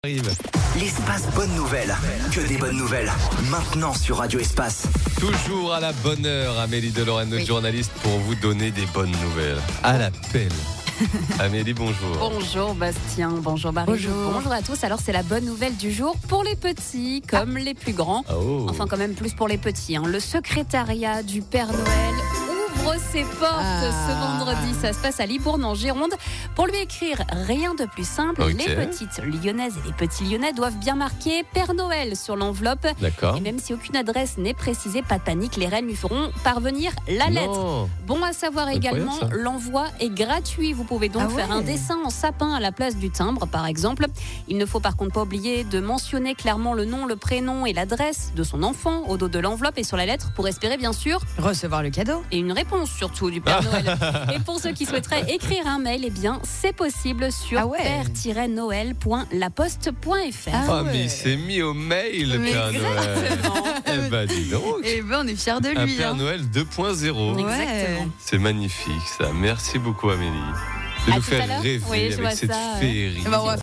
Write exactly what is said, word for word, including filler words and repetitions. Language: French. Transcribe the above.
Arrive. L'espace bonne nouvelle, que des bonnes nouvelles, maintenant sur Radio Espace. Toujours à la bonne heure, Amélie Delorenne, notre Oui. journaliste, pour vous donner des bonnes nouvelles. À l'appel. Amélie, bonjour. Bonjour Bastien, bonjour Marie. Bonjour. Bonjour à tous. Alors c'est la bonne nouvelle du jour pour les petits comme les plus grands. Oh. Enfin quand même plus pour les petits. hein. Le secrétariat du Père Noël ouvre ses portes Ah. ce vendredi. Ça se passe à Libourne en Gironde. Pour lui écrire, rien de plus simple. Ok. Les petites lyonnaises et les petits lyonnais doivent bien marquer Père Noël sur l'enveloppe. D'accord. Et même si aucune adresse n'est précisée, pas de panique, les reines lui feront parvenir la lettre. Non. Bon à savoir Incroyable, également, ça. l'envoi est gratuit. Vous pouvez donc Ah ouais. faire un dessin en sapin à la place du timbre, par exemple. Il ne faut par contre pas oublier de mentionner clairement le nom, le prénom et l'adresse de son enfant au dos de l'enveloppe et sur la lettre pour espérer bien sûr Recevoir le cadeau. et une réponse surtout du Père Noël. Et pour ceux qui souhaiteraient écrire un mail, eh bien c'est possible sur Ah ouais. père noël point laposte point f r. Ah Ah, ouais. mais il s'est mis au mail, Mais Père Noël. Exactement. Eh ben, dis donc. Eh ben, on est fiers de Un lui. Père hein. Noël deux point zéro. Ouais. Exactement. C'est magnifique, ça. Merci beaucoup, Amélie. De À nous tout faire à l'heure. rêver Oui, je vois avec cette ça, ouais. féerie. Eh ben, on va